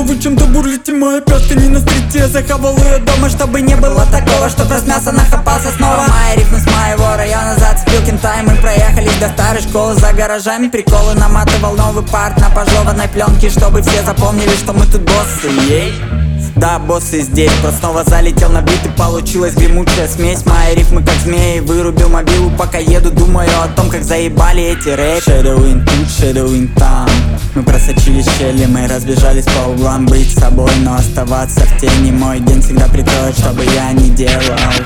вы чем-то бурлите, моя пятка не на стрите. Захавал ее дома, чтобы не было такого, чтоб раз мясо нахапался снова. Мои рифмы с моего района зацепил кента, и мы проехались до старой школы. За гаражами приколы наматывал новый парт на пожеванной пленке, чтобы все запомнили, что мы тут боссы. Да, боссы здесь, просто снова залетел на бит и получилась гремучая смесь. Мои рифмы как змеи, вырубил мобилу, пока еду, думаю о том, как заебали эти рэп. Shadowing тут, shadowing там. Мы просочились в щели, мы разбежались по углам. Быть собой, но оставаться в тени. Мой день всегда прикроет, что бы я ни делал.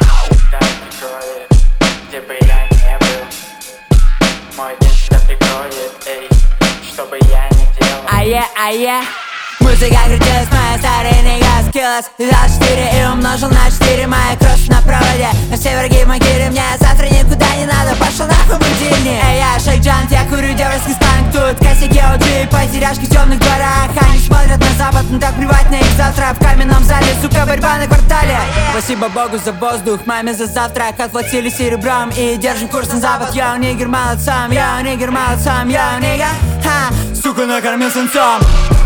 Где бы я не был, мой день всегда прикроет, эй, что бы я ни делал. Музыка крутилась, моя старая нега скилась. Взял 4 и умножил на 4. Моя кровь на проводе, на все враги в могиле. Мне завтра никуда не надо, пошел нахуй будильник. Эй, я шейк-джант, я курю девушки станк. Тут косяки OG, потеряшки в темных дворах. Они смотрят на запад, но так плевать на их завтра. В каменном зале, сука, борьба на квартале. Спасибо Богу за воздух, маме за завтрак. Отплатили серебром и держим курс на запад. Йоу, нигер, молодцам, йоу, нигер, молодцам, йоу, нигер. Ха, сука, накормил свинцом.